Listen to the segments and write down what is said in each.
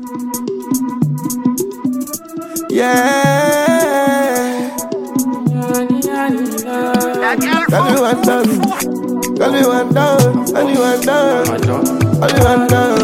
Yeah. Tell me one down. Tell me one down. Tell me one down. Tell me one down.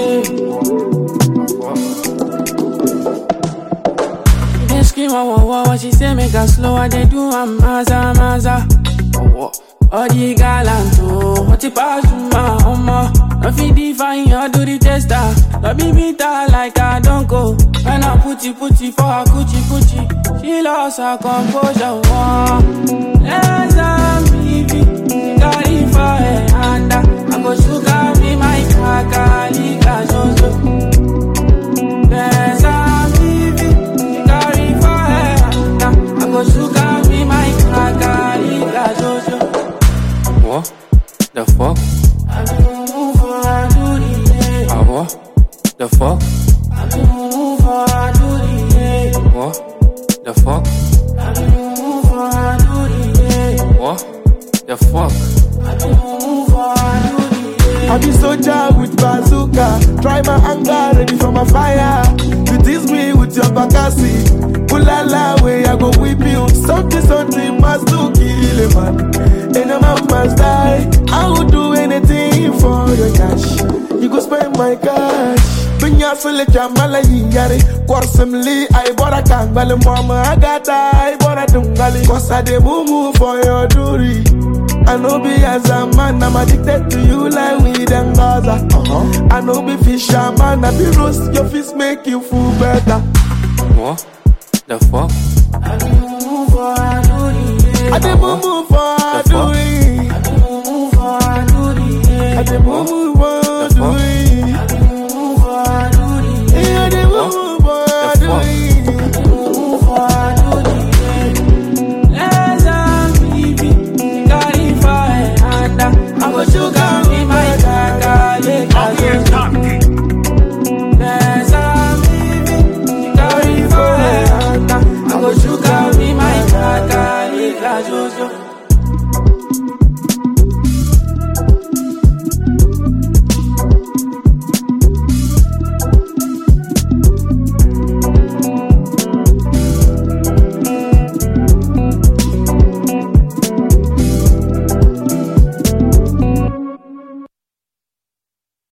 They scream, wow, she say make her slow, I they do, I'm maza. All the gallant, what you pass to my mama. Nothing define you, do the tester. Don't be bitter like I don't go. When I put it for her coochie. She lost her composure. Let's leave it. She got it for her hand. I go sugar me my kakalika zozo. Let's leave it. She got it for her hand. I go sugar me my kakalika zozo. What the fuck? I've been moving for a duty, yeah. What the fuck? I've been moving for a duty, yeah. What the fuck? I've been moving for a duty, yeah. What the fuck? I've been moving for a duty, yeah. I be soldier with bazooka. Try my anger, ready for my fire. You tease me with your bakasi. Ulala, way I go whip you. Something must do kill a man. And a man must die. I would do anything for your cash. You go spend my cash. Binya sule jamala yingari. Korsemli, I bought a kangbali. Mama, I got I bought a dungali. Cause I de moo for your duty. I know be as a man, I'm addicted to you like weed and Gaza. I know be fisherman, I be roast your fish make you feel better. What the fuck? I de moo for a duty. I de moo for a duty. I de moo for a duty. I de moo for a duty. I de moo for a duty. I de moo for a duty. I go sugar me my kakali. There's a baby, carry for her. I go sugar me my kakali.